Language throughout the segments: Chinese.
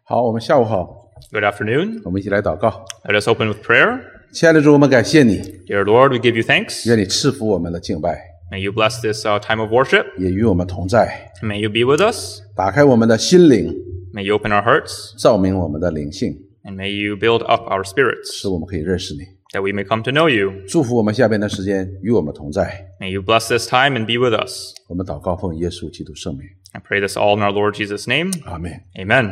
好，我们下午好， Good afternoon. 我们一起来祷告。 Let us open with prayer. 亲爱的主，我们感谢你， Dear Lord, we give you thanks. 愿你赐福我们的敬拜， May you bless this time of worship. 也与我们同在， May you be with us. 打开我们的心灵， May you open our hearts. 照明我们的灵性， And may you build up our spirits 使我们可以认识你。 that we may come to know you. 祝福我们下边的时间与我们同在。 May you bless this time and be with us. 我们祷告奉耶稣基督圣名， I pray this all in our Lord Jesus' name. 阿们。 Amen.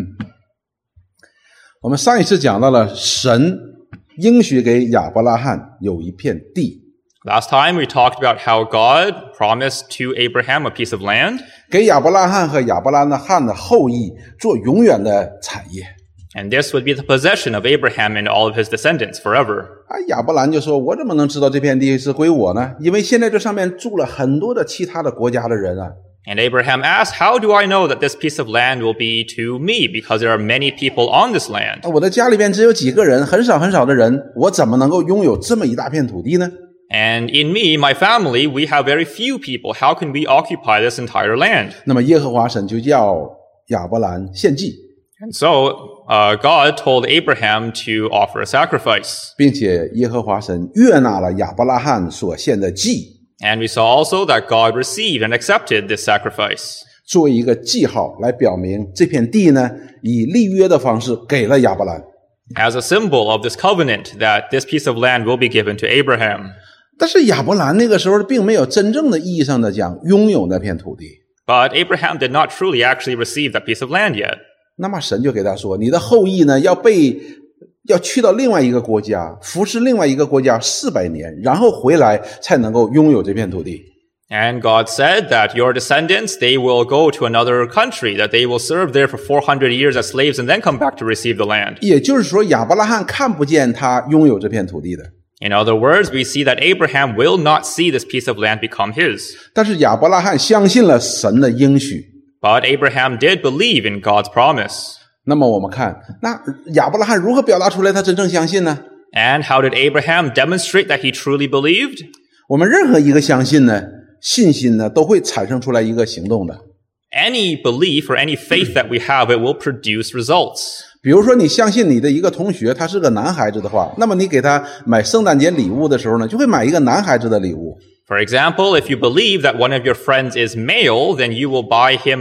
我们上一次讲到了神应许给亚伯拉罕有一片地， Last time we talked about how God promised to Abraham a piece of land, 给亚伯拉罕和亚伯拉罕的后裔做永远的产业。 and this would be the possession of Abraham and all of his descendants forever. 亚伯兰就说，我怎么能知道这片地是归我呢？因为现在这上面住了很多的其他的国家的人啊。 And Abraham asked, how do I know that this piece of land will be to me? Because there are many people on this land. 我的家里边只有几个人，很少很少的人，我怎么能够拥有这么一大片土地呢？ And in me, my family, we have very few people. How can we occupy this entire land? 那么耶和华神就叫亚伯兰献祭， And so, God told Abraham to offer a sacrifice. 并且耶和华神悦纳了亚伯拉罕所献的祭， And we saw also that God received and accepted this sacrifice 作为一个记号来表明这片地呢，以立约的方式给了亚伯兰。 as a symbol of this covenant that this piece of land will be given to Abraham. 但是亚伯兰那个时候并没有真正的意义上的讲拥有那片土地。 But Abraham did not truly actually receive that piece of land yet. 那么神就给他说，你的后裔呢要去到另外一个国家，服侍另外一个国家400年，然后回来才能够拥有这片土地。 And God said that your descendants, they will go to another country, that they will serve there for 400 years as slaves and then come back to receive the land. 也就是说，亚伯拉罕看不见他拥有这片土地的， In other words, we see that Abraham will not see this piece of land become his. 但是亚伯拉罕相信了神的应许。 But Abraham did believe in God's promise. 那么我们看，那亚伯拉罕如何表达出来他真正相信呢？ And how did Abraham demonstrate that he truly believed? 我们任何一个相信呢，信心呢，都会产生出来一个行动的。 Any belief or any faith that we have, it will produce results. 比如说，你相信你的一个同学他是个男孩子的话，那么你给他买圣诞节礼物的时候呢，就会买一个男孩子的礼物。 For example, if you believe that one of your friends is male, then you will buy him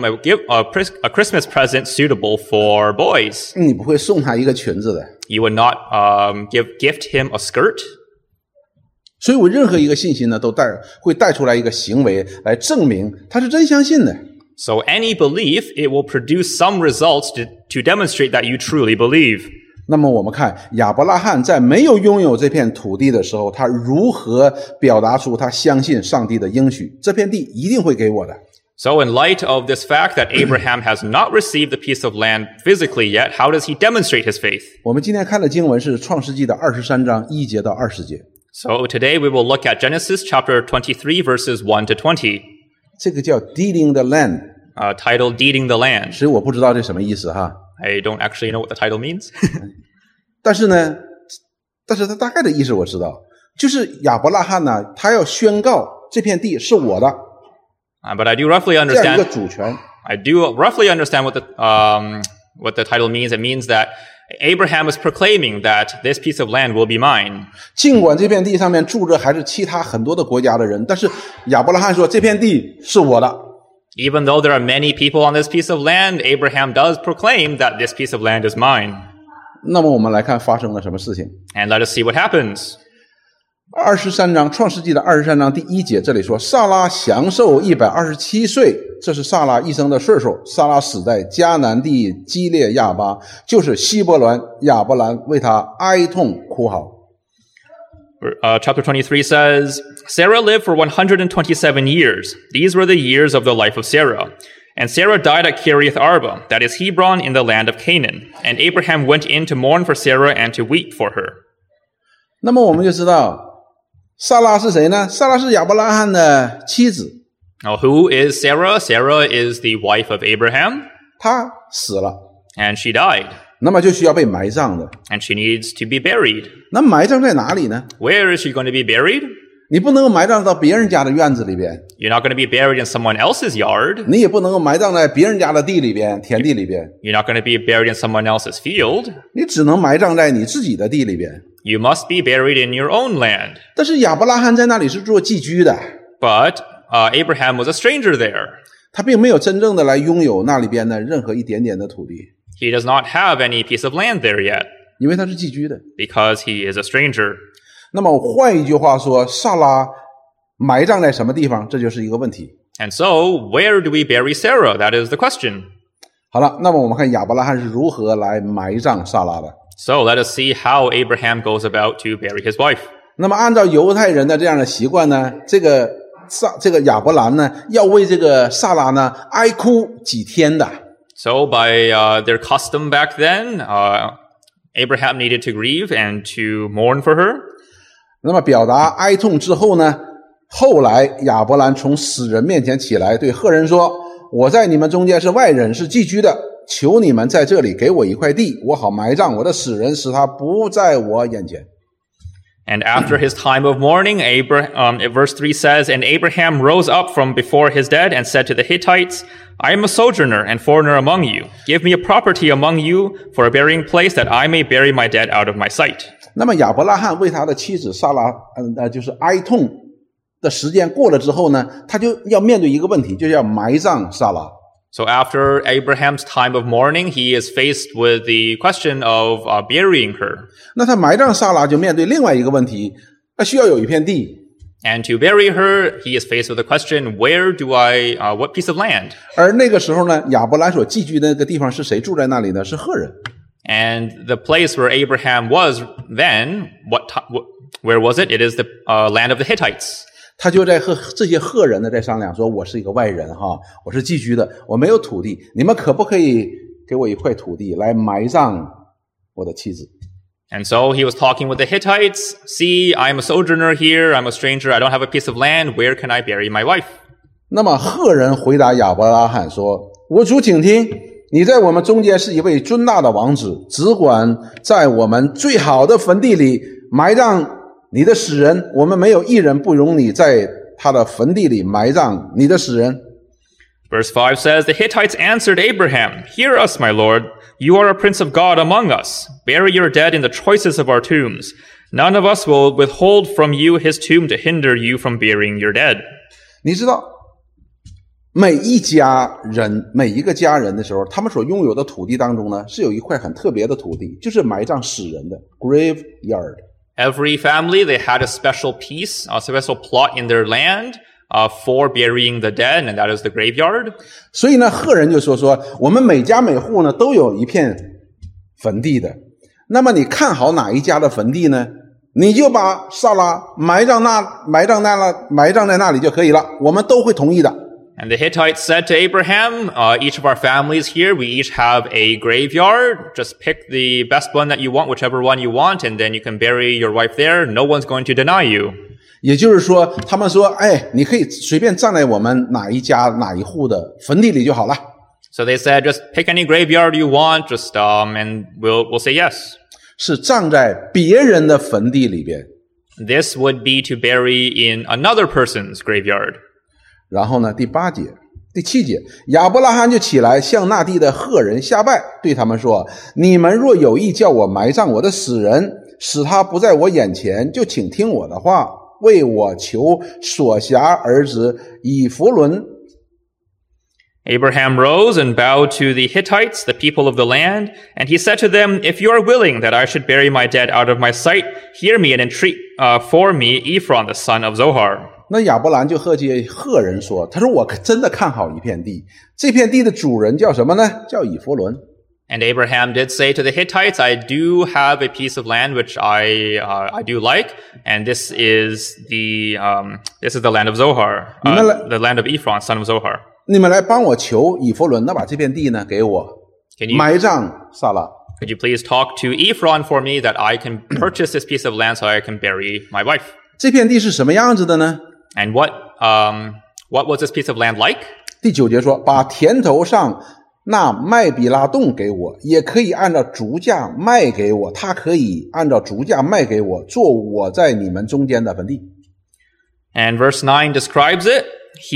a Christmas present suitable for boys. 你不会送他一个裙子的。 You would not gift him a skirt. 所以我任何一个信心呢，都会带出来一个行为来证明他是真相信的。 So any belief, it will produce some results to demonstrate that you truly believe. 那么我们看亚伯拉罕在没有拥有这片土地的时候，他如何表达出他相信上帝的应许，这片地一定会给我的。 So in light of this fact that Abraham has not received the piece of land physically yet, how does he demonstrate his faith? 我们今天看的经文是创世纪的23章1节到20节， So today we will look at Genesis chapter 23 verses 1 to 20, 这个叫 deeding the land， titled Deeding the Land. 所以我不知道这什么意思哈。 I don't actually know what the title means. 但是他大概的意思我知道，就是亚伯拉罕呢，他要宣告这片地是我的， But I do roughly 这样一个 understand. 主权。 I do roughly understand what the title means. It means that Abraham is proclaiming that this piece of land will be mine. 尽管这片地上面住着还是其他很多的国家的人，但是亚伯拉罕说这片地是我的。 Even though there are many people on this piece of land, Abraham does proclaim that this piece of land is mine. 那么我们来看发生了什么事情。 And let us see what happens. 23章创世纪的23章第1节，这里说萨拉享受127岁，这是萨拉一生的岁数。萨拉死在迦南地基列亚巴，就是希伯伦。亚伯兰为他哀痛哭嚎。 Chapter 23 says, Sarah lived for 127 years. These were the years of the life of Sarah. And Sarah died at Kiriath Arba, that is Hebron in the land of Canaan. And Abraham went in to mourn for Sarah and to weep for her. 那么我们就知道萨拉是谁呢？萨拉是亚伯拉罕的妻子， Now, who is Sarah? Sarah is the wife of Abraham, 她死了， and she died. 那么就需要被埋葬的。 And she needs to be buried. 那埋葬在哪里呢？ Where is she going to be buried? 你不能够埋葬到别人家的院子里边， You're not going to be buried in someone else's yard. 你也不能够埋葬在别人家的地里边、田地里边， You're not going to be buried in someone else's field. 你只能埋葬在你自己的地里边。 You must be buried in your own land. 但是亚伯拉罕在那里是做寄居的， But Abraham was a stranger there. 他并没有真正的来拥有那里边的任何一点点的土地， He does not have any piece of land there yet 因为他是寄居的。 because he is a stranger. 那么换一句话说，萨拉埋葬在什么地方，这就是一个问题。 And so, where do we bury Sarah? That is the question. 好了，那么我们看亚伯拉罕是如何来埋葬萨拉的。 So let us see how Abraham goes about to bury his wife. 那么按照犹太人的这样的习惯呢，这个亚伯兰呢，要为这个萨拉呢哀哭几天的。 So by their custom back then, Abraham needed to grieve and to mourn for her. 那么表达哀痛之后呢，后来亚伯兰从死人面前起来，对赫人说：“我在你们中间是外人，是寄居的，求你们在这里给我一块地，我好埋葬我的死人，使他不在我眼前。” And after his time of mourning, verse 3 says, And Abraham rose up from before his dead and said to the Hittites, I am a sojourner and foreigner among you. Give me a property among you for a burying place that I may bury my dead out of my sight. 那么亚伯拉罕为他的妻子撒拉，就是哀痛的时间过了之后呢，他就要面对一个问题，就是要埋葬撒拉。 So after Abraham's time of mourning, he is faced with the question of burying her. 那他埋葬撒拉就面对另外一个问题，他需要有一片地。 And to bury her, he is faced with the question, what piece of land? 而那个时候呢，亚伯兰所寄居的那个地方是谁住在那里呢？是赫人。 And the place where Abraham was then, where was it? It is the land of the Hittites. 他就在和这些赫人呢在商量，说我是一个外人哈，我是寄居的，我没有土地，你们可不可以给我一块土地来埋葬我的妻子？ And so he was talking with the Hittites. See, I'm a sojourner here. I'm a stranger. I don't have a piece of land. Where can I bury my wife? 那么赫人回答亚伯拉罕说：“我主请听，你在我们中间是一位尊大的王子，只管在我们最好的坟地里埋葬你的死人，我们没有一人不容你在他的坟地里埋葬你的死人。” Verse 5 says, The Hittites answered Abraham, Hear us, my lord. You are a prince of God among us. Bury your dead in the choicest of our tombs. None of us will withhold from you his tomb to hinder you from burying your dead. 你知道，每一个家人的时候，他们所拥有的土地当中呢，是有一块很特别的土地，就是埋葬死人的 graveyard。 Every family, they had a special piece, a special plot in their land for burying the dead, and that is the graveyard. 所以呢，赫人就说我们每家每户呢都有一片坟地的。那么你看好哪一家的坟地呢？你就把撒拉埋葬在那里就可以了，我们都会同意的。 And the Hittites said to Abraham, each of our families here, we each have a graveyard. Just pick the best one that you want, whichever one you want, and then you can bury your wife there. No one's going to deny you. 也就是说，他们说，你可以随便葬在我们哪一家哪一户的坟地里就好了。 So they said, just pick any graveyard you want, and we'll say yes. 是葬在别人的坟地里边。 This would be to bury in another person's graveyard. 然后呢，第7节，亚伯拉罕就起来向那地的赫人下拜，对他们说：“你们若有意叫我埋葬我的死人，使他不在我眼前，就请听我的话，为我求所辖儿子以弗伦。” Abraham rose and bowed to the Hittites, the people of the land, and he said to them, If you are willing that I should bury my dead out of my sight, hear me and entreat for me Ephron, the son of Zohar. 那亚伯兰就和这赫人说，他说我真的看好一片地，这片地的主人叫什么呢？叫以弗伦。 And Abraham did say to the Hittites, I do have a piece of land which I do like, and this is the land of Zohar, the land of Ephron, son of Zohar. 你们来帮我求以弗伦，那把这片地呢给我，埋葬撒拉。 Could you please talk to Ephron for me that I can purchase this piece of land so I can bury my wife? 这片地是什么样子的呢？ And what was this piece of land like? 第9节说，把田头上那麦比拉洞给我，也可以按照足价卖给我，他可以按照足价卖给我，做我在你们中间的坟地。 And verse 9 describes it,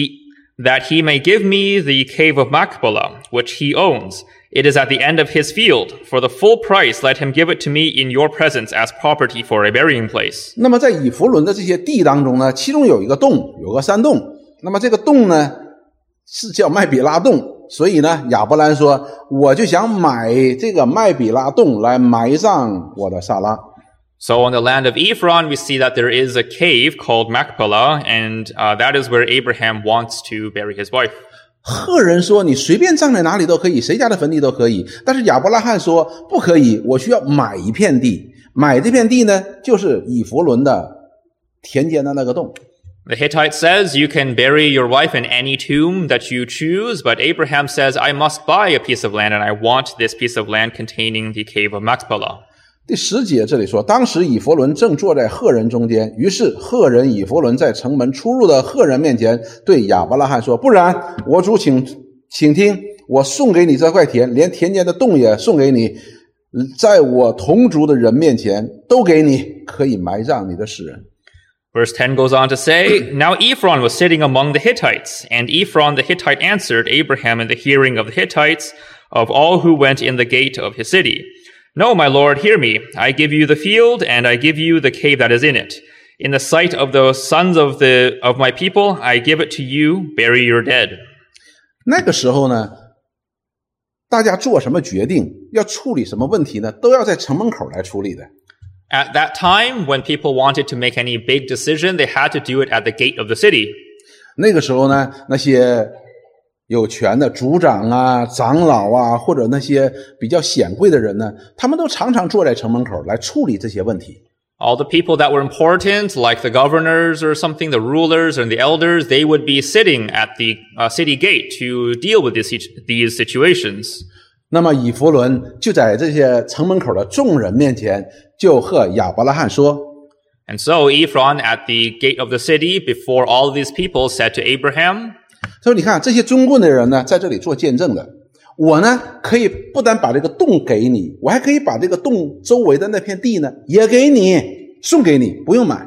that he may give me the cave of Machpelah, which he owns. It is at the end of his field. For the full price, let him give it to me in your presence as property for a burying place. 那么在以弗伦的这些地当中呢，其中有一个洞，有个山洞。那么这个洞呢，是叫麦比拉洞。所以呢，亚伯兰说，我就想买这个麦比拉洞来埋葬我的撒拉。 So on the land of Ephron, we see that there is a cave called Machpelah, and that is where Abraham wants to bury his wife. 赫人说你随便葬在哪里都可以，谁家的坟地都可以。但是亚伯拉罕说不可以，我需要买一片地。买这片地呢，就是以弗伦的田间的那个洞。 The Hittite says you can bury your wife in any tomb that you choose, but Abraham says I must buy a piece of land, and I want this piece of land containing the cave of Machpelah. 第10节这里说，当时以弗伦正坐在赫人中间，于是赫人以弗伦在城门出入的赫人面前对亚伯拉罕说，不然我主请听，我送给你这块田，连田间的洞也送给你，在我同族的人面前都给你，可以埋葬你的死人。 Verse 10 goes on to say, Now Ephron was sitting among the Hittites, and Ephron the Hittite answered Abraham in the hearing of the Hittites, of all who went in the gate of his city, No, my lord, hear me. I give you the field, and I give you the cave that is in it. In the sight of the sons of my people, I give it to you. Bury your dead. 那个时候呢，大家做什么决定，要处理什么问题呢，都要在城门口来处理的。 At that time, when people wanted to make any big decision, they had to do it at the gate of the city. 那个时候呢，那些有权的族长啊、长老啊，或者那些比较显贵的人呢，他们都常常坐在城门口来处理这些问题。 All the people that were important, like the governors or something, the rulers and the elders, they would be sitting at the city gate to deal with these situations. 那么以弗伦就在这些城门口的众人面前，就和亚伯拉罕说。 And so Ephron at the gate of the city, before all of these people, said to Abraham, 他说你看这些尊贵的人呢，在这里做见证的，我呢可以不但把这个洞给你，我还可以把这个洞周围的那片地呢也给你，送给你，不用买。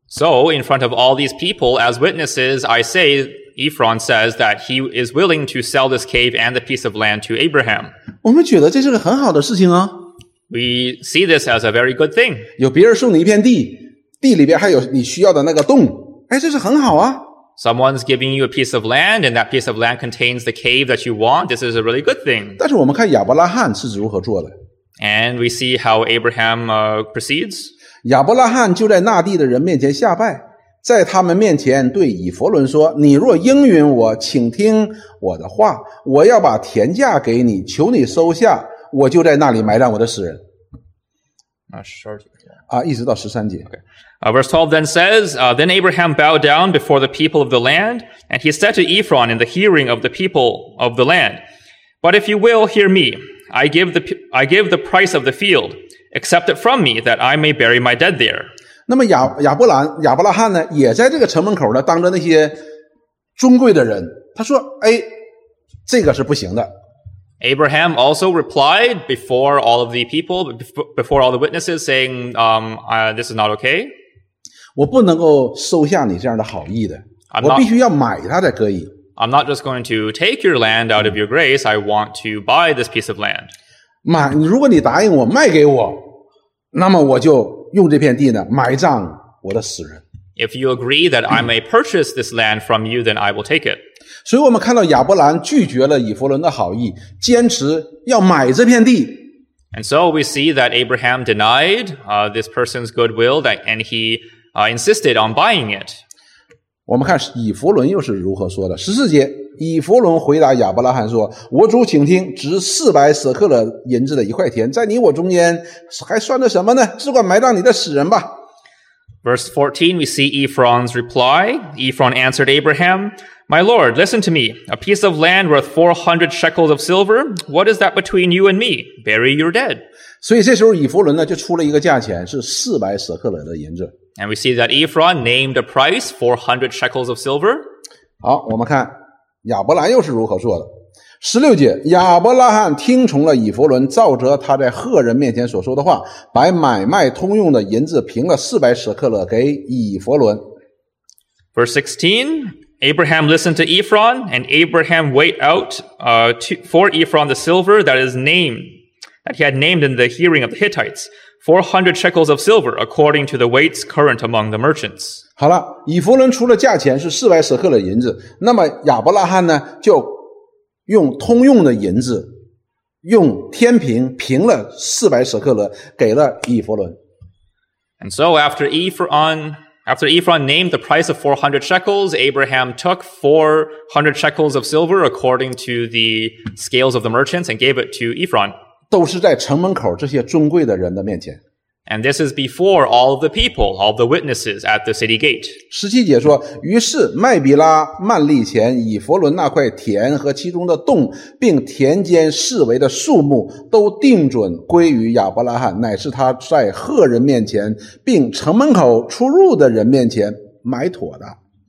So in front of all these people as witnesses, I say, Ephron says that he is willing to sell this cave and the piece of land to Abraham. 我们觉得这是个很好的事情啊。 We see this as a very good thing. 有别人送你一片地，地里边还有你需要的那个洞，哎，这是很好啊。 Someone's giving you a piece of land, and that piece of land contains the cave that you want. This is a really good thing. 但是我们看亚伯拉罕是如何做的。 And we see how Abraham proceeds. 亚伯拉罕就在那地的人面前下拜，在他们面前对以弗伦说，你若应允我，请听我的话，我要把田价给你，求你收下，我就在那里埋葬我的死人。一直到13节。 Verse 12 then says, Then Abraham bowed down before the people of the land, and he said to Ephron in the hearing of the people of the land, But if you will hear me, I give the price of the field. Accept it from me, that I may bury my dead there. 那么亚伯拉罕呢，也在这个城门口呢，当着那些尊贵的人，他说：“哎，这个是不行的。” Abraham also replied before all of the people, before all the witnesses, saying, "This is not okay." 我不能够收下你这样的好意的，我必须要买它才可以。 I'm not just going to take your land out of your grace. I want to buy this piece of land. 如果你答应我卖给我，那么我就用这片地呢埋葬我的死人。 If you agree that I may purchase this land from you, then I will take it. 所以我们看到亚伯兰拒绝了以弗伦的好意，坚持要买这片地。 And so we see that Abraham denied this person's goodwill, and he insisted on buying it. 我们看以弗伦又是如何说的。14节，以弗伦回答亚伯拉罕说：“我主请听，值400舍克勒银子的一块田，在你我中间还算得什么呢？只管埋葬你的死人吧。” Verse 14, we see Ephron's reply. Ephron answered Abraham, My lord, listen to me. A piece of land worth 400 shekels of silver? What is that between you and me? Bury your dead. 所以这时候以弗伦呢就出了一个价钱，是400舍克勒的银子。 And we see that Ephron named a price, 400 shekels of silver. 好，我们看亚伯兰又是如何说的。16节，亚伯拉罕听从了以弗伦，照着他在赫人面前所说的话，把买卖通用的银子平了400舍克勒给以弗伦。 Verse 16, Abraham listened to Ephron, and Abraham weighed out for Ephron the silver that he had named in the hearing of the Hittites, 400 shekels of silver, according to the weights current among the merchants. 好了，以弗伦出的价钱是400舍客勒银子，那么亚伯拉罕呢，就用通用的银子，用天平平了400舍客勒，给了以弗伦。 And so after Ephron named the price of 400 shekels, Abraham took 400 shekels of silver according to the scales of the merchants and gave it to Ephron. 都是在城门口这些尊贵的人的面前。 And this is before all of the people, all of the witnesses at the city gate. 17节说，于是麦比拉幔利前以弗伦那块田和其中的洞，并田间视为的树木，都定准归于亚伯拉罕，乃是他在赫人面前，并城门口出入的人面前买妥的。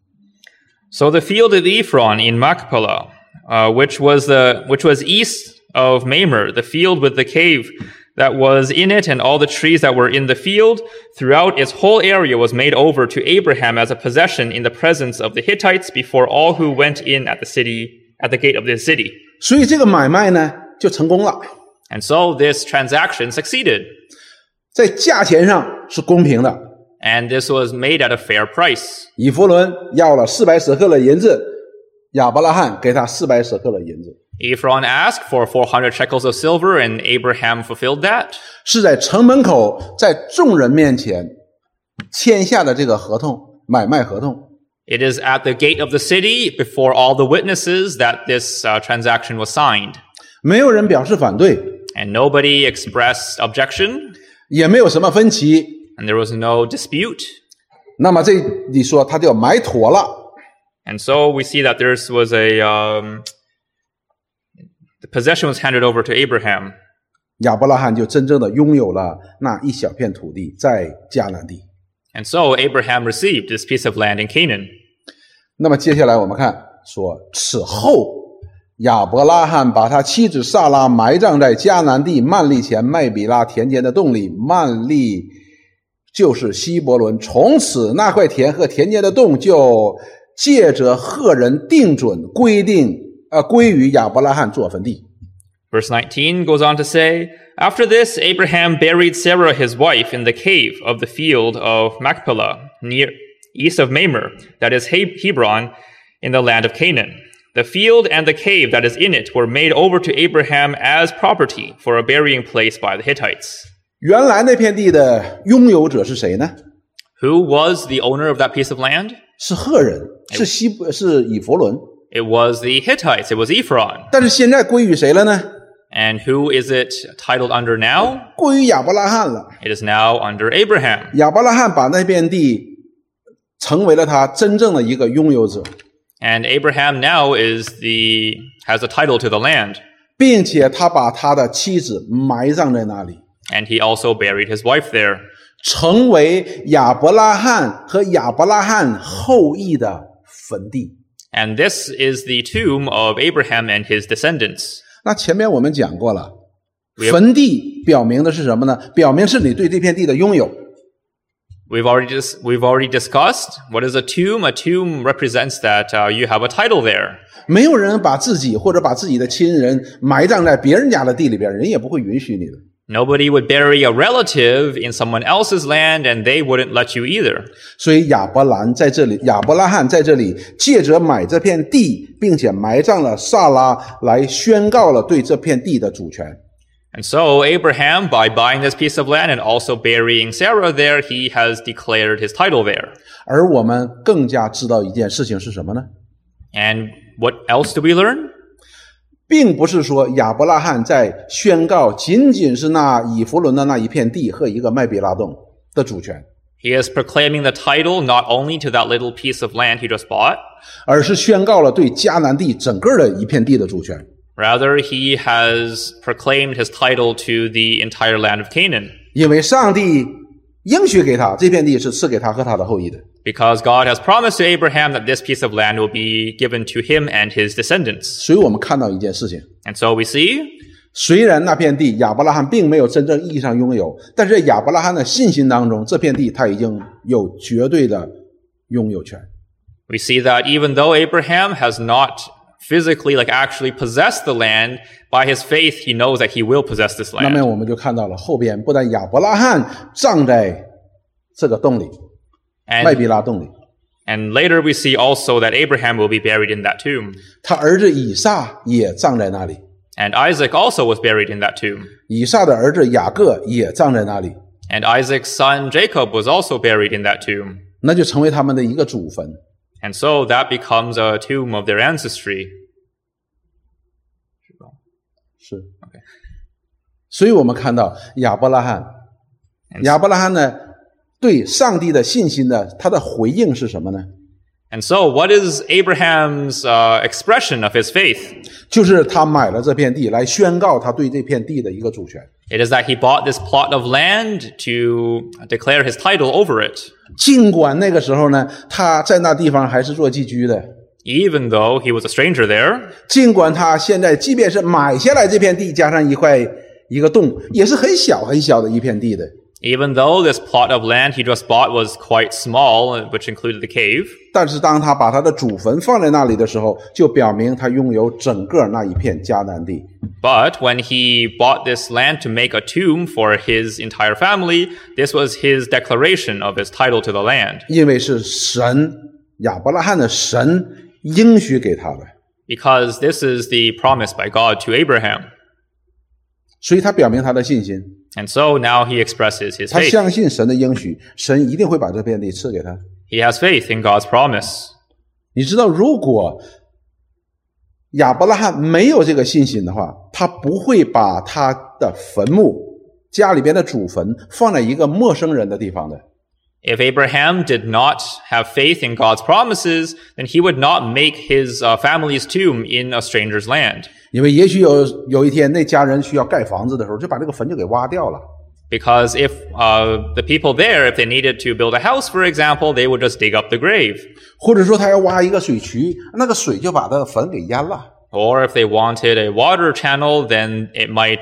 So the field of Ephron in Machpelah, which was east of Mamre, the field with the cave that was in it and all the trees that were in the field, throughout its whole area was made over to Abraham as a possession in the presence of the Hittites before all who went in at the gate of the city. 所以这个买卖呢就成功了。 And so this transaction succeeded. 在价钱上是公平的。 And this was made at a fair price. 以弗伦要了400舍客勒银子，亚伯拉罕给他400舍客勒银子。 Ephron asked for 400 shekels of silver, and Abraham fulfilled that. 是在城门口，在众人面前签下的这个合同，买卖合同。 It is at the gate of the city, before all the witnesses, that this transaction was signed. 没有人表示反对， And nobody expressed objection, 也没有什么分歧。 and there was no dispute. 那么这里说他就买妥了。 And so we see that there was the possession was handed over to Abraham. 亚伯拉罕就真正的拥有了那一小片土地，在迦南地。 And so Abraham received this piece of land in Canaan. 那么接下来我们看说，此后亚伯拉罕把他妻子撒拉埋葬在迦南地幔利前麦比拉田间的洞里，幔利就是希伯伦。从此那块田和田间的洞就借着赫人定准归于亚伯拉罕做坟地。 Verse 19 goes on to say, After this, Abraham buried Sarah his wife in the cave of the field of Machpelah, east of Mamre, that is Hebron, in the land of Canaan. The field and the cave that is in it were made over to Abraham as property for a burying place by the Hittites. 原来那片地的拥有者是谁呢？ Who was the owner of that piece of land? 是赫人，是以弗伦。 It was the Hittites. It was Ephron. 但是现在归于谁了呢？ And who is it titled under now? 归于亚伯拉罕了。 It is now under Abraham. 亚伯拉罕把那片地成为了他真正的一个拥有者， And Abraham now has a title to the land. 并且他把他的妻子埋葬在那里， And he also buried his wife there. 成为亚伯拉罕和亚伯拉罕后裔的坟地。 And this is the tomb of Abraham and his descendants. 那前面我们讲过了，坟地表明的是什么呢？表明是你对这片地的拥有。 We've already discussed what is a tomb. A tomb represents that you have a title there. 没有人把自己或者把自己的亲人埋葬在别人家的地里边，人也不会允许你的。 Nobody would bury a relative in someone else's land, and they wouldn't let you either. 所以亚伯拉罕在这里借着买这片地，并且埋葬了撒拉，来宣告了对这片地的主权。 And so Abraham, by buying this piece of land and also burying Sarah there, he has declared his title there. 而我们更加知道一件事情是什么呢？ And what else do we learn? 并不是说亚伯拉罕在宣告仅仅是那以弗伦的那一片地和一个麦比拉洞的主权， He is proclaiming the title not only to that little piece of land he just bought, 而是宣告了对迦南地整个的一片地的主权。 rather he has proclaimed his title to the entire land of Canaan. 因为上帝应许给他这片地是赐给他和他的后裔的。 Because God has promised to Abraham that this piece of land will be given to him and his descendants. 所以我们看到一件事情， And so we see, 虽然那片地亚伯拉罕并没有真正意义上拥有，但是在亚伯拉罕的信心当中，这片地他已经有绝对的拥有权。 We see that even though Abraham has not physically, actually possessed the land, by his faith, he knows that he will possess this 那么 land. 我们就看到了后边不但亚伯拉罕葬在这个洞里，麦比 And, 拉洞里， and later we see also that Abraham will be buried in that tomb. 他儿子以撒也葬在那里， And Isaac also was buried in that tomb. 以撒的儿子雅各也葬在那里， And Isaac's son Jacob was also buried in that tomb. 那就成为他们的一个祖坟。 And so that becomes a tomb of their ancestry. 是，所以我们看到亚伯拉罕呢对上帝的信心呢，他的回应是什么呢？ And so what is Abraham's expression of his faith? 就是他买了这片地来宣告他对这片地的一个主权。 It is that he bought this plot of land to declare his title over it, 尽管那个时候呢，他在那地方还是做寄居的， even though he was a stranger there, 尽管他现在即便是买下来这片地，加上一个洞，也是很小很小的一片地的。 even though this plot of land he just bought was quite small, which included the cave. 但是当他把他的祖坟放在那里的时候，就表明他拥有整个那一片迦南地。 But when he bought this land to make a tomb for his entire family, this was his declaration of his title to the land. 因为是神亚伯拉罕的神应许给他的， Because this is the promise by God to Abraham. 所以他表明他的信心， And so now he expresses his 他 faith. 相信神的应许，神一定会把这片地赐给他。 He has faith in God's promise. 你知道，如果亚伯拉罕没有这个信心的话，他不会把他的坟墓家里边的祖坟放在一个陌生人的地方的。 If Abraham did not have faith in God's promises, then he would not make his family's tomb in a stranger's land. 因为也许有一天那家人需要盖房子的时候，就把这个坟就给挖掉了。 Because if the people there, if they needed to build a house, for example, they would just dig up the grave. 或者说他要挖一个水渠，那个水就把这坟给淹了。 Or if they wanted a water channel, then it might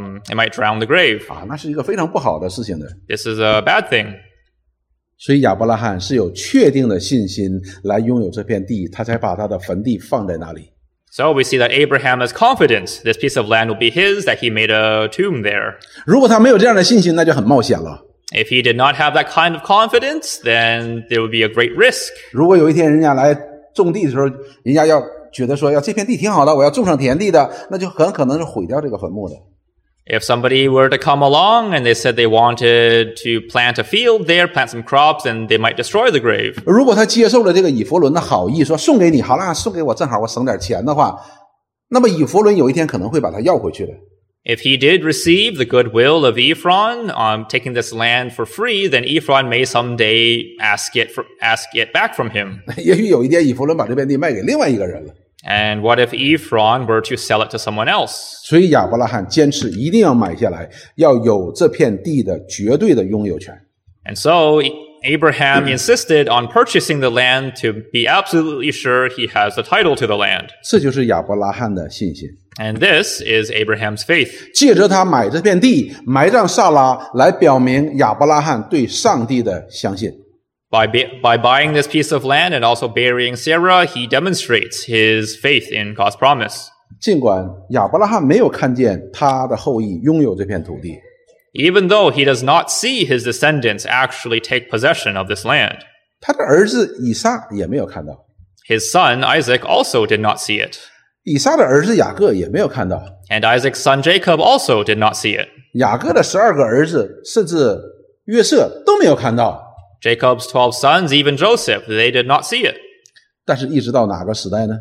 drown the grave. 那是一个非常不好的事情的。 This is a bad thing. 所以亚伯拉罕是有确定的信心来拥有这片地，他才把他的坟地放在那里。 So we see that Abraham has confidence this piece of land will be his, that he made a tomb there. 如果他没有这样的信心，那就很冒险了。 If he did not have that kind of confidence, then there would be a great risk. 如果有一天人家来种地的时候，人家要觉得说这片地挺好的，我要种上田地的，那就很可能是毁掉这个坟墓的。 If somebody were to come along and they said they wanted to plant a field there, plant some crops, and they might destroy the grave. 如果他接受了这个以弗伦的好意，说送给你好啦，送给我正好我省点钱的话，那么以弗伦有一天可能会把它要回去的。 If he did receive the goodwill of Ephron, taking this land for free, then Ephron may someday ask it back from him. 也许有一天以弗伦把这片地卖给另外一个人了。 And what if Ephron were to sell it to someone else? 所以亚伯拉罕坚持一定要买下来，要有这片地的绝对的拥有权。 And so Abraham insisted on purchasing the land to be absolutely sure he has the title to the land. 这就是亚伯拉罕的信心。 And this is Abraham's faith. 借着他买这片地，埋葬撒拉，来表明亚伯拉罕对上帝的相信。 By buying this piece of land and also burying Sarah, he demonstrates his faith in God's promise. 尽管亚伯拉罕没有看见他的后裔拥有这片土地， Even though he does not see his descendants actually take possession of this land. 他的儿子以撒也没有看到， His son Isaac also did not see it. 以撒的儿子雅各也没有看到， And Isaac's son Jacob also did not see it. 雅各的12个儿子甚至约瑟都没有看到。 Jacob's 12 sons, even Joseph, they did not see it. 但是一直到哪个时代呢？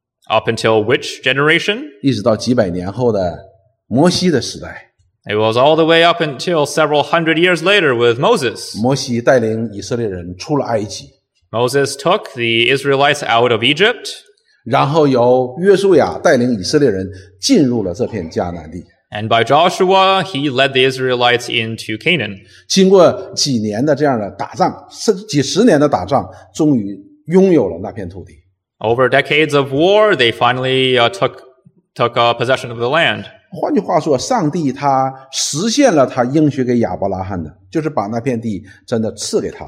Up until which generation? 一直到几百年后的摩西的时代， It was all the way up until several hundred years later with Moses. 摩西带领以色列人出了埃及， Moses took the Israelites out of Egypt, 然后由约书亚带领以色列人进入了这片迦南地。 and by Joshua, he led the Israelites into Canaan. 经过几年的这样的打仗，甚至几十年的打仗，终于拥有了那片土地。 Over decades of war, they finally took possession of the land. 换句话说，上帝他实现了他应许给亚伯拉罕的，就是把那片地真的赐给他了。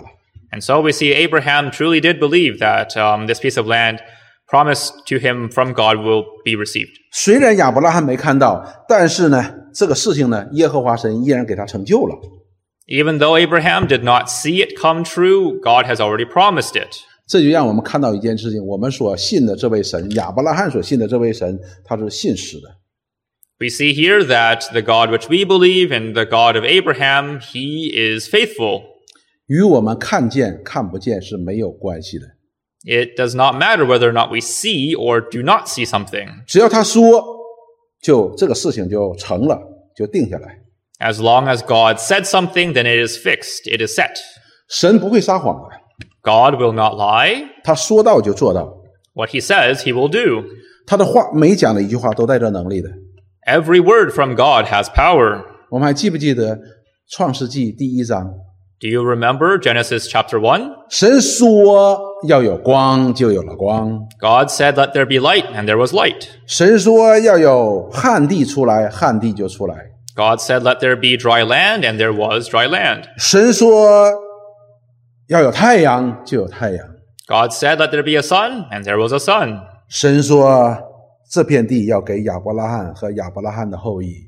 And so we see Abraham truly did believe that this piece of land promised to him from God will be received. 虽然亚伯拉罕没看到，但是呢，这个事情呢，耶和华神依然给他成就了。 Even though Abraham did not see it come true, God has already promised it. 这就让我们看到一件事情，我们所信的这位神，亚伯拉罕所信的这位神，他是信实的。 We see here that the God which we believe and the God of Abraham, he is faithful. 与我们看见看不见是没有关系的。 It does not matter whether or not we see or do not see something. 只要他说，就这个事情就成了，就定下来。 As long as God said something, then it is fixed, it is set. 神不会撒谎的， God will not lie. 他说到就做到， What he says, he will do. 他的话每讲的一句话都带着能力的。 Every word from God has power. 我们还记不记得创世纪第1章？ Do you remember Genesis chapter 1? 神说要有光，就有了光。 God said, "Let there be light," and there was light. 神说要有旱地出来，旱地就出来。 God said, "Let there be dry land," and there was dry land. 神说要有太阳，就有太阳。 God said, "Let there be a sun," and there was a sun. 神说这片地要给亚伯拉罕和亚伯拉罕的后裔。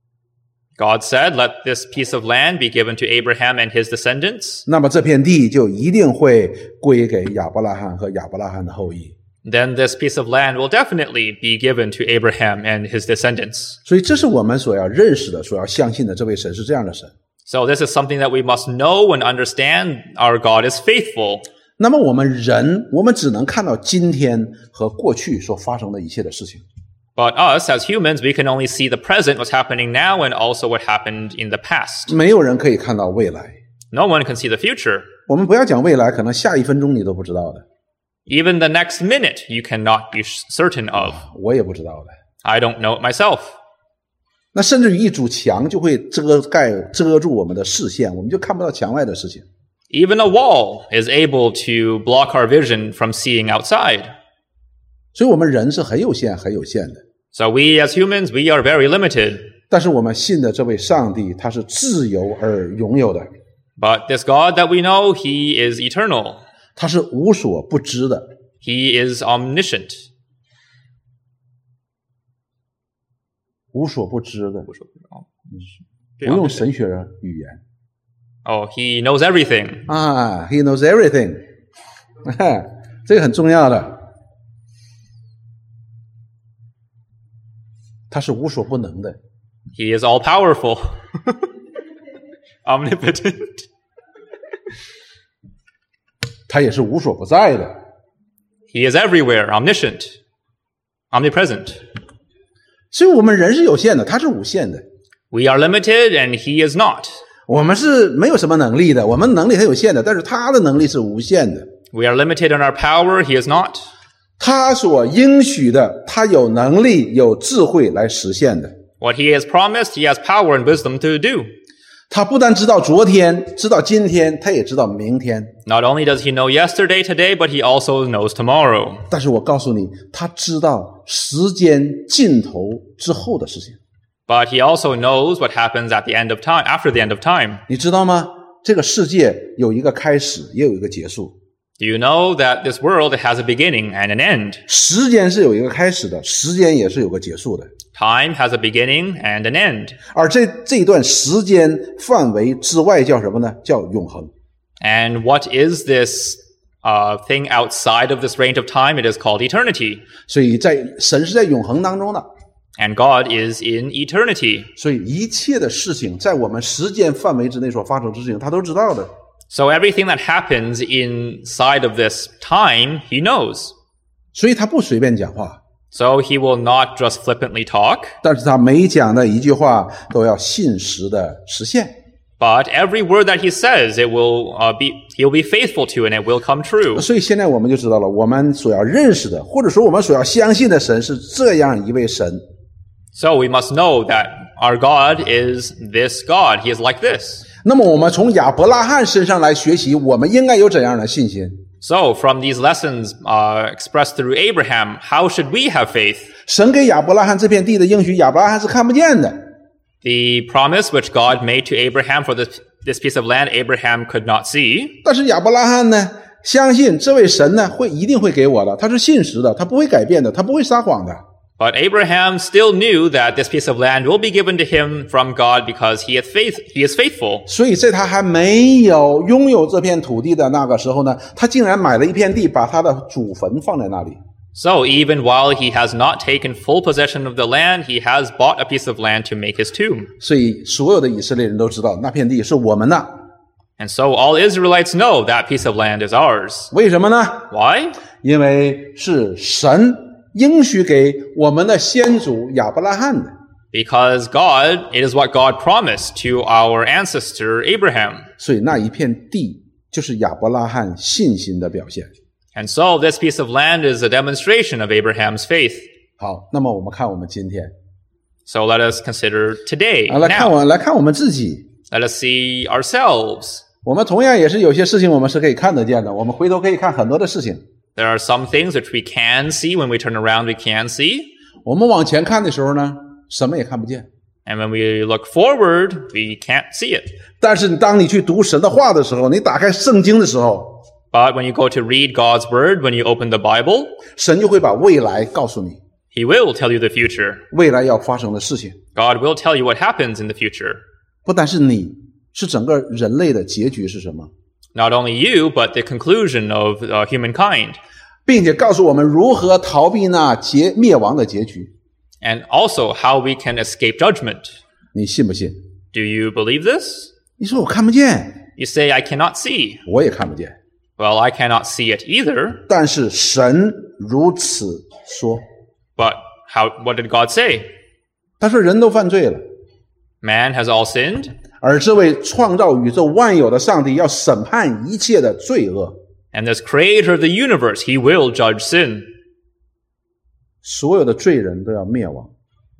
God said, "Let this piece of land be given to Abraham and his descendants." 那么这片地就一定会归给亚伯拉罕和亚伯拉罕的后裔。 Then this piece of land will definitely be given to Abraham and his descendants. 所以这是我们所要认识的、所要相信的，这位神是这样的神。 So this is something that we must know and understand. Our God is faithful. 那么我们人，我们只能看到今天和过去所发生的一切的事情。 But us, as humans, we can only see the present, what's happening now, and also what happened in the past. 没有人可以看到未来。 No one can see the future. 我们不要讲未来，可能下一分钟你都不知道的， Even the next minute, you cannot be certain of. 我也不知道的。 I don't know it myself. 那甚至于一堵墙就会遮住我们的视线，我们就看不到墙外的事情。 Even a wall is able to block our vision from seeing outside. 所以我们人是很有限、很有限的。 So we, as humans, we are very limited. 但是我们信的这位上帝，他是自由而拥有的， But this God that we know, he is eternal. 他是无所不知的。 He is omniscient. 无所不知的，不用神学语言 Oh, he knows everything. 啊 ，He knows everything， 这个很重要的。他是无所不能的， He is all powerful. Omnipotent. 他也是无所不在的。 He is everywhere, omniscient, omnipresent. 所以我们人是有限的，他是无限的。 We are limited and he is not. 我们是没有什么能力的，我们能力很有限的，但是他的能力是无限的。 We are limited in our power, he is not. 他所应许的，他有能力、有智慧来实现的。 What he has promised, he has power and wisdom to do. 他不但知道昨天，知道今天，他也知道明天。 Not only does he know yesterday, today, but he also knows tomorrow. 但是我告诉你，他知道时间尽头之后的事情。 But he also knows what happens at the end of time, after the end of time. 你知道吗？这个世界有一个开始，也有一个结束。 Do you know that this world has a beginning and an end? 时间是有一个开始的，时间也是有个结束的。 Time has a beginning and an end. 而这一段时间范围之外叫什么呢？叫永恒。 And what is this thing outside of this range of time? It is called eternity. 所以神是在永恒当中的。 And God is in eternity. 所以一切的事情在我们时间范围之内所发生的事情，他都知道的。 So everything that happens inside of this time, he knows. 所以他不随便讲话， So he will not just flippantly talk, 但是他每讲的一句话都要信实的实现。 but every word that he says, he'll be faithful to and it will come true. 所以现在我们就知道了，我们所要认识的，或者说我们所要相信的神是这样一位神。 So we must know that our God is this God. He is like this. 那么我们从亚伯拉罕身上来学习，我们应该有怎样的信心？ So from these lessons expressed through Abraham, how should we have faith? 神给亚伯拉罕这片地的应许，亚伯拉罕是看不见的。 The promise which God made to Abraham for This piece of land Abraham could not see. 但是亚伯拉罕呢，相信这位神呢一定会给我的，他是信实的，他不会改变的，他不会撒谎的。 But Abraham still knew that this piece of land will be given to him from God because he is faithful. 所以在他还没有拥有这片土地的那个时候呢，他竟然买了一片地，把他的祖坟放在那里。 So even while he has not taken full possession of the land, he has bought a piece of land to make his tomb. 所以所有的以色列人都知道那片地是我们的。 And so all Israelites know that piece of land is ours. 为什么呢？ Why? 因为是神应许给我们的先祖亚伯拉罕的。 Because it is what God promised to our ancestor Abraham. 所以那一片地就是亚伯拉罕信心的表现。 And so this piece of land is a demonstration of Abraham's faith. 好，那么我们看我们今天， So let us consider today, 来看 now. 我们自己。 Let us see ourselves. 我们同样也是有些事情我们是可以看得见的，我们回头可以看很多的事情。 There are some things which we can see. When we turn around, we can see. 我们往前看的时候呢，什么也看不见。 And when we look forward, we can't see it. 但是当你去读神的话的时候，你打开圣经的时候， But when you go to read God's word, when you open the Bible, 神就会把未来告诉你， He will tell you the future. 未来要发生的事情。 God will tell you what happens in the future. 不但是你，是整个人类的结局是什么， Not only you, but the conclusion of humankind. 并且告诉我们如何逃避那灭亡的结局。 And also how we can escape judgment. 你信不信？ Do you believe this? 你说我看不见， You say, I cannot see. 我也看不见， Well, I cannot see it either. 但是神如此说。 But what did God say? 他说人都犯罪了， Man has all sinned, 而这位创造宇宙万有的上帝要审判一切的罪恶。 and this creator of the universe, he will judge sin. 所有的罪人都要灭亡，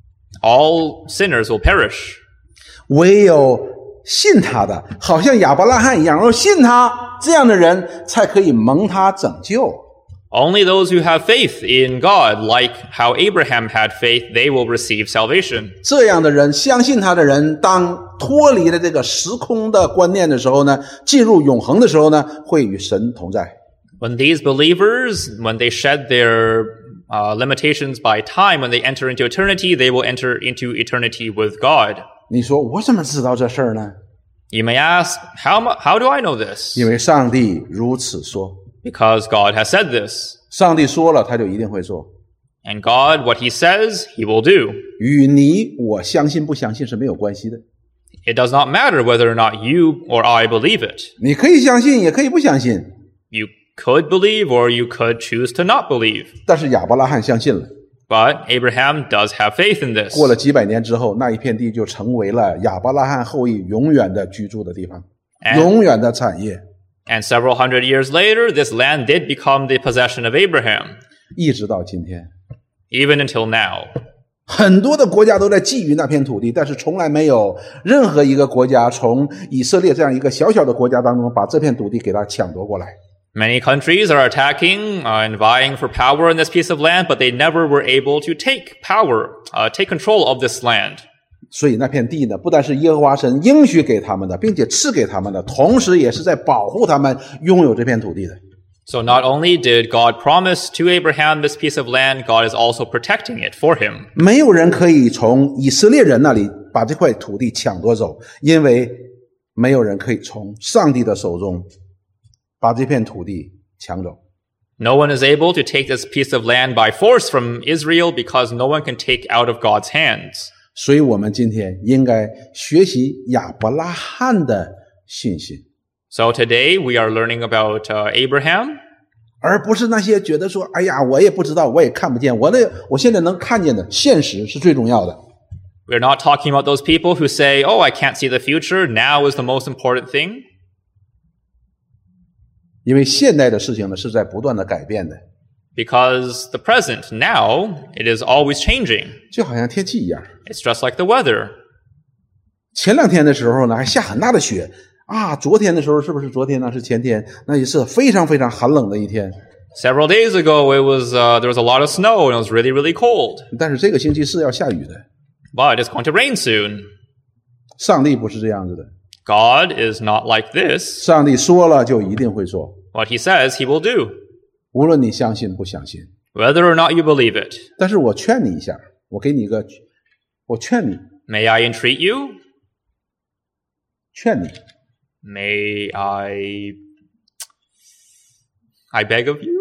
All sinners will perish. 唯有信他的，好像亚伯拉罕一样，而信他这样的人才可以蒙他拯救。 Only those who have faith in God, like how Abraham had faith, they will receive salvation. 这样的人，相信他的人，当脱离了这个时空的观念的时候呢，进入永恒的时候呢，会与神同在。 When these believers, when they shed their limitations by time, when they enter into eternity, they will enter into eternity with God. 你说我怎么知道这事儿呢？ You may ask, how do I know this? 因为上帝如此说， Because God has said this. 上帝说了，他就一定会做。 And God, what he says, he will do. 与你我相信不相信是没有关系的。 It does not matter whether or not you or I believe it. 你可以相信，也可以不相信。 You could believe or you could choose to not believe. 但是亚伯拉罕相信了。 But Abraham does have faith in this. 过了几百年之后，那一片地就成为了亚伯拉罕后裔永远的居住的地方，永远的产业。 And several hundred years later, this land did become the possession of Abraham, 一直到今天， even until now. 很多的国家都在觊觎那片土地，但是从来没有任何一个国家从以色列这样一个小小的国家当中把这片土地给它抢夺过来。 Many countries are attacking and vying for power in this piece of land, but they never were able to take control of this land. 所以那片地呢，不但是耶和华神应许给他们的，并且赐给他们的，同时也是在保护他们拥有这片土地的。 So not only did God promise to Abraham this piece of land, God is also protecting it for him. 没有人可以从以色列人那里把这块土地抢夺走，因为没有人可以从上帝的手中把这片土地抢走。 No one is able to take this piece of land by force from Israel because no one can take out of God's hands. 所以我们今天应该学习亚伯拉罕的信心， So today we are learning about Abraham, 而不是那些觉得说，哎呀，我也不知道，我也看不见，我现在能看见的现实是最重要的。 We're not talking about those people who say, oh, I can't see the future. Now is the most important thing. 因为现代的事情呢是在不断的改变的， Because the present, now, it is always changing. 就好像天气一样。 It's just like the weather. 前两天的时候呢，还下很大的雪啊！昨天的时候是不是昨天呢？是前天，那也是非常非常寒冷的一天。 Several days ago, there was a lot of snow and it was really, really cold. 但是这个星期是要下雨的， But it's going to rain soon. 上帝不是这样子的。 God is not like this. 上帝说了就一定会做， What he says, he will do, 无论你相信不相信。 whether or not you believe it. 但是我劝你一下，我给你一个，我劝你， May I entreat you? 劝你， May I beg of you?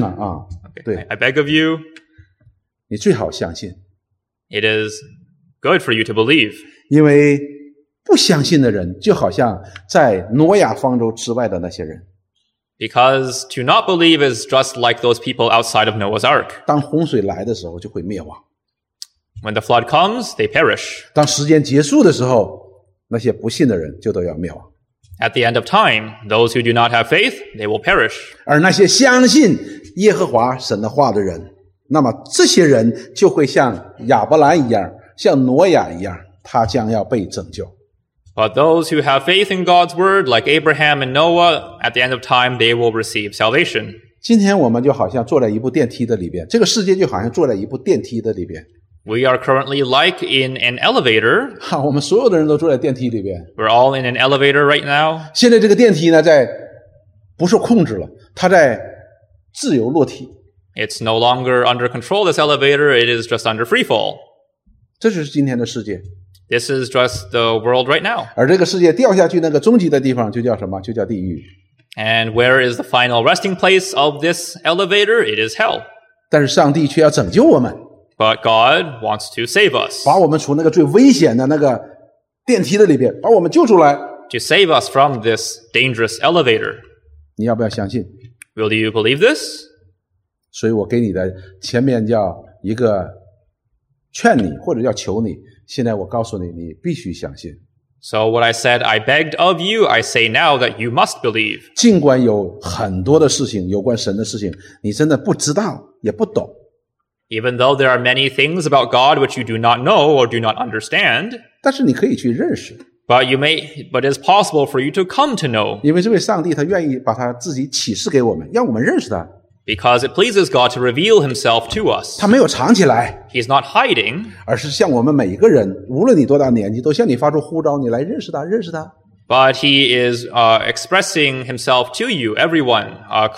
Okay. 对。 I beg of you. 你最好相信， It is good for you to believe. 因为不相信的人就好像在挪亚方舟之外的那些人， Because to not believe is just like those people outside of Noah's Ark. 当洪水来的时候就会灭亡， When the flood comes, they perish. 当时间结束的时候，那些不信的人就都要灭亡， At the end of time, those who do not have faith, they will perish. 而那些相信耶和华神的话的人，那么这些人就会像亚伯兰一样，像挪亚一样，他将要被拯救。 But those who have faith in God's word, like Abraham and Noah, at the end of time, they will receive salvation. 今天我们就好像坐在一部电梯的里边，这个世界就好像坐在一部电梯的里边， We are currently like in an elevator. 我们所有的人都坐在电梯里边。 We're all in an elevator right now. 现在这个电梯呢，不受控制了，它在自由落体， It's no longer under control, this elevator. It is just under free fall. 这就是今天的世界。 This is just the world right now. 而这个世界掉下去那个终极的地方就叫什么？就叫地狱。 And where is the final resting place of this elevator? It is hell. 但是上帝却要拯救我们， But God wants to save us, 把我们从那个最危险的那个电梯的里边把我们救出来。 to save us from this dangerous elevator. 你要不要相信？ Will you believe this? 所以我给你的前面叫一个劝你，或者叫求你。现在我告诉你，你必须相信。 So what I said, I begged of you, I say now that you must believe. 尽管有很多的事情，有关神的事情，你真的不知道，也不懂。 Even though there are many things about God which you do not know or do not understand, 但是你可以去认识， but it's possible for you to come to know, 因为这位上帝他愿意把他自己启示给我们，让我们认识他。 because it pleases God to reveal himself to us. 他没有藏起来， He's not hiding, 而是向我们每一个人，无论你多大年纪，都向你发出呼召，你来认识他，认识他。 but he is expressing himself to you, everyone,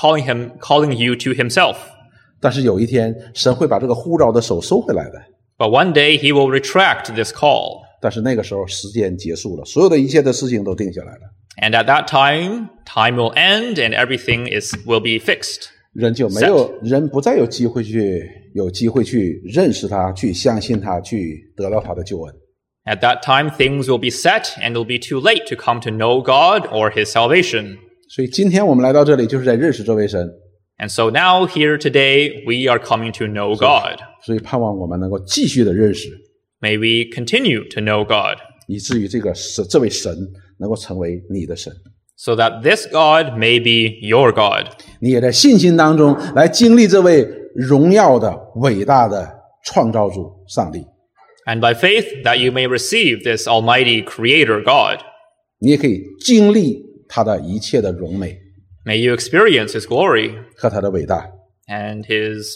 calling you to himself. 但是有一天，神会把这个呼召的手收回来的。 But one day he will retract this call. 但是那个时候，时间结束了，所有的一切的事情都定下来了。 And at that time, time will end and everything will be fixed. 人不再有机会去认识他，去相信他，去得到他的救恩。 At that time, things will be set and it will be too late to come to know God or his salvation. 所以今天我们来到这里，就是在认识这位神。 And so now, here today, we are coming to know God. 所以盼望我们能够继续的认识， May we continue to know God, 以至于这位神能够成为你的神。 so that this God may be your God. 你也在信心当中来经历这位荣耀的、伟大的创造主上帝。 And by faith, that you may receive this almighty creator God. 你也可以经历他的一切的荣美 May you experience his glory 和他的伟大。 and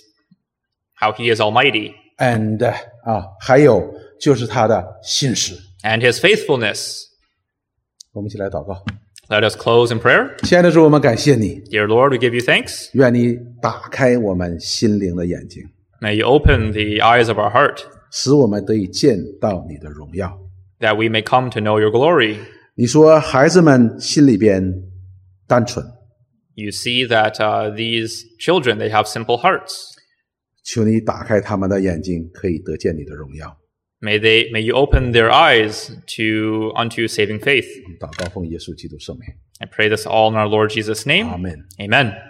how he is almighty And 还有就是他的信实。 and his faithfulness. 我们一起来祷告。 Let us close in prayer. 亲爱的主，我们感谢你， Dear Lord, we give you thanks. 愿你打开我们心灵的眼睛， May you open the eyes of our heart 使我们得以见到你的荣耀。 that we may come to know your glory. 你说孩子们心里边单纯， You see that these children, they have simple hearts. 求你打开他们的眼睛，可以得见你的荣耀。 May you open their eyes unto saving faith. 祷告奉耶稣基督圣名， I pray this all in our Lord Jesus' name. Amen. Amen.